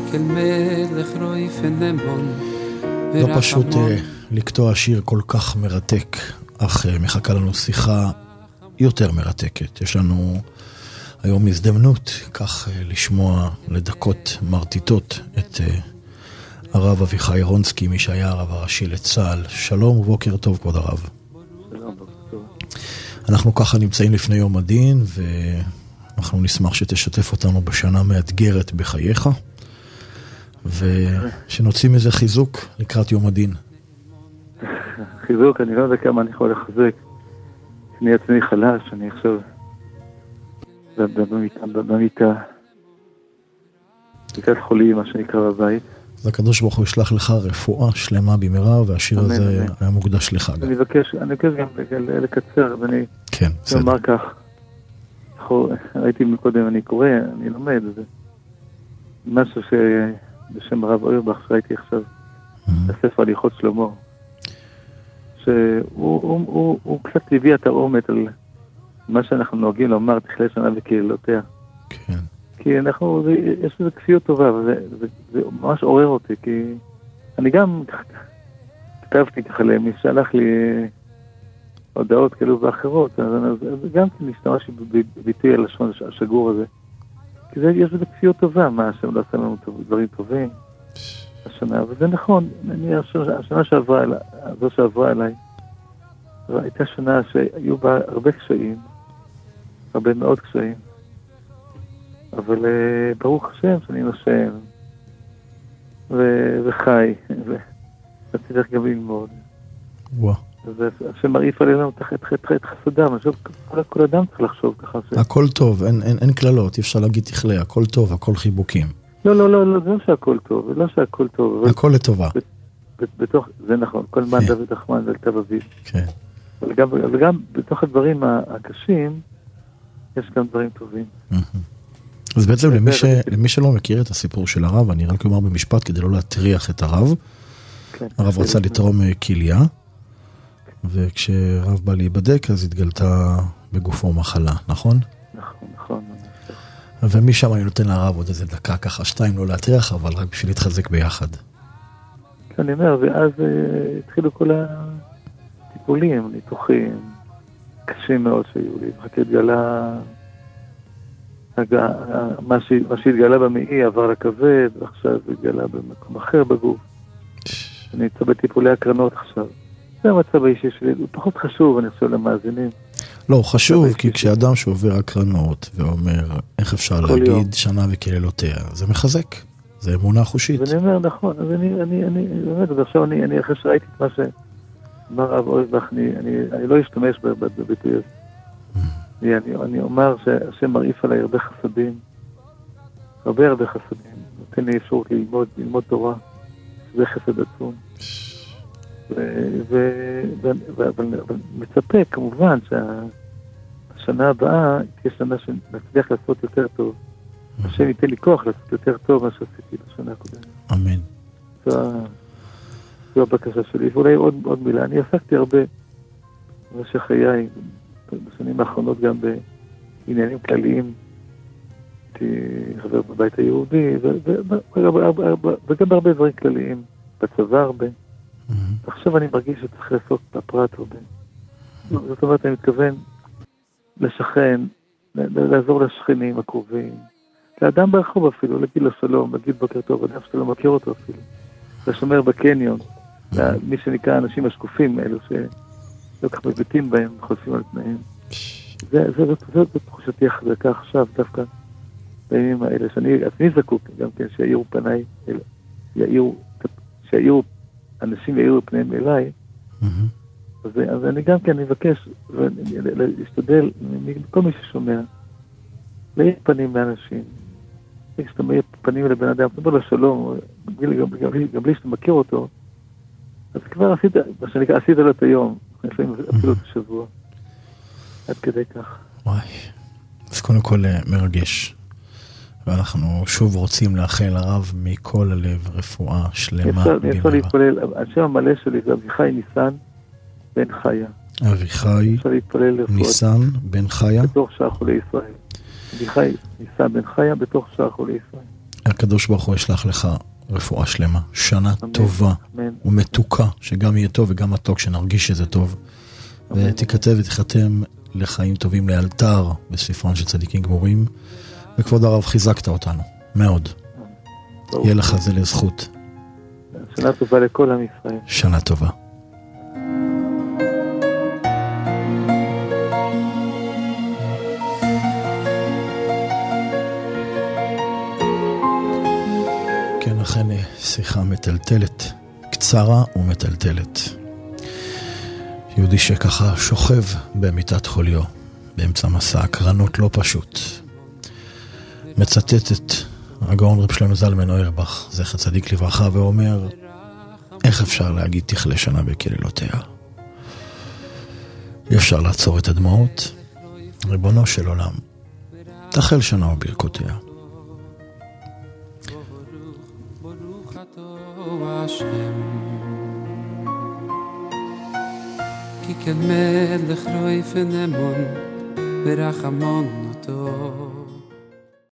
לא פשוט לקטוע שיר כל כך מרתק, אך מחכה לנו שיחה יותר מרתקת. יש לנו היום הזדמנות כך לשמוע לדקות מרטיטות את הרב אביחי רונסקי, מי שהיה הרב הראשי לצה"ל. שלום ובוקר טוב כבוד הרב. שלום, בוקר טוב. אנחנו ככה נמצאים לפני יום הדין, ואנחנו נשמח שתשתף אותנו בשנה מאתגרת בחייך, ושנוציא מזה חיזוק לקראת יום הדין. חיזוק, אני לא יודע כמה אני יכול לחזק. אני עצמי חלש, אני עכשיו במיטה, במיטת חולים, מה שנקרא בבית. אז הקדוש ברוך הוא ישלח לך רפואה שלמה במהרה, והשיר הזה היה מוקדש לך גם. אני מבקש גם לקצר, ואני אומר כך. ראיתי מקודם, אני קורא, אני לומד, זה משהו שבשם הרב אוירבך שראיתי עכשיו, הספר הליכות שלמה, שהוא קצת הביא את האומת על מה שאנחנו נוהגים לומר, תכלה שנה וקהילותיה. כן. כי יש לזה כפיות טובה, וזה ממש עורר אותי, כי אני גם כתבתי ככה למי שהלך לי הודעות כאלו ואחרות, אז גם משתמשתי בביטוי הלשון השגור הזה. כי יש לזה כפיות טובה, מה השם לא עשה לנו דברים טובים השנה, וזה נכון, השנה שעברה אליי, הייתה שנה שהיו בה הרבה קשיים, הרבה מאוד קשיים, אבל ברוך השם שאני נושם וחי, ורציתי גם ללמוד. וואו. אז השם מרעיף עלינו את חסדם, כל אדם צריך לחשוב ככה. הכל טוב, אין כללות, אי אפשר להגיד תכלה, הכל טוב, הכל חיבוקים. לא, זה לא שהכל טוב, לא שהכל טוב. הכל לטובה. זה נכון, כל מן דוד רחמן ואלתב אביב. כן. אבל גם בתוך הדברים הקשים, יש גם דברים טובים. אז בעצם למי שלא מכיר את הסיפור של הרב, אני רק אומר במשפט כדי לא להטריח את הרב. הרב רצה לתרום כליה, וכשהרב בא להיבדק, אז התגלתה בגופו מחלה, נכון? נכון. ומשם אני נותן לרב עוד איזה דקה, ככה 2 לא להטריח, אבל רק בשביל להתחזק ביחד. כן, אני אומר, ואז התחילו כל הטיפולים, ניתוחים, קשים מאוד שהיו לי. רק התגלה, מה שהתגלה במעי עבר לכבד, ועכשיו התגלה במקום אחר בגוף. אני נמצא בטיפולי הקרנות עכשיו. זה המצב האישי שלי, הוא פחות חשוב, אני חושב למאזינים. לא, חשוב, כי כשאדם שעובר הקרנות ואומר, איך אפשר להגיד שנה וקללותיה, זה מחזק, זה אמונה חושית. ואני אומר, נכון, אז באמת, עכשיו אני אחרי שראיתי את מה שאמר הרב אוירבך, אני לא אשתמש בביטוי הזה. אני אומר שהשם מרעיף עליי הרבה חסדים, הרבה חסדים, נותן לי אפשרות ללמוד תורה, זה חסד עצום. אבל מצפה כמובן שהשנה הבאה תהיה שנה שנצליח לעשות יותר טוב. השם ייתן לי כוח לעשות יותר טוב מה שעשיתי בשנה הקודמת. אמן. זו הבקשה שלי. ואולי עוד מילה, אני עסקתי הרבה במשך חיי, בשנים האחרונות גם בעניינים כלליים, הייתי חבר בבית היהודי, וגם בהרבה דברים כלליים, בצבא הרבה. עכשיו אני מרגיש שצריך לעשות בפרט הרבה. זאת אומרת, אני מתכוון לשכן, לעזור לשכנים הקרובים, לאדם ברחוב אפילו, להגיד לו שלום, להגיד בוקר טוב, אדם שאתה לא מכיר אותו אפילו, לשמר בקניון, מי שנקרא האנשים השקופים האלו, שלא כך מביטים בהם, חולפים על תנאים. זאת תחושתי החזקה עכשיו, דווקא בימים האלה, שאני עצמי זקוק, גם כן, שיעירו פניי, שיעירו אנשים יעירו פניהם אליי, אז אני גם כן מבקש להשתדל מכל מי ששומע, להעיר פנים לאנשים, כשאתה מעיר פנים לבן אדם, אתה אומר לו שלום, גם בלי שאתה מכיר אותו, אז כבר עשית, מה שנקרא, עשית לו את היום, לפעמים אפילו את השבוע, עד כדי כך. וואי, אז קודם כל מרגש. ואנחנו שוב רוצים לאחל לרב מכל הלב רפואה שלמה. אפשר להתפלל, השם המלא שלי זה אביחי ניסן בן חיה. אביחי ניסן בן חיה. בתוך שאר חולי ישראל. אביחי ניסן בן חיה בתוך שאר חולי ישראל. שהקדוש ברוך הוא ישלח לך רפואה שלמה, שנה אמן, טובה אמן. ומתוקה, שגם יהיה טוב וגם מתוק, שנרגיש שזה טוב. ותיכתב ותיחתם לחיים טובים לאלתר בספרון של צדיקים גמורים, וכבוד הרב חיזקת אותנו, מאוד. יהיה לך זה לזכות. שנה טובה לכל עם ישראל. שנה טובה. כן, אכן שיחה מטלטלת, קצרה ומטלטלת. יהודי שככה שוכב במיטת חוליו, באמצע מסע הקרנות לא פשוט. מצטט את הגאון רב שלמה זלמן אוירבך, זכר צדיק לברכה, ואומר, איך אפשר להגיד תכלה שנה בקללותיה? אי אפשר לעצור את הדמעות. ריבונו של עולם, תחל שנה וברכותיה. כי כמלך רויפן אמון ורחמון אותו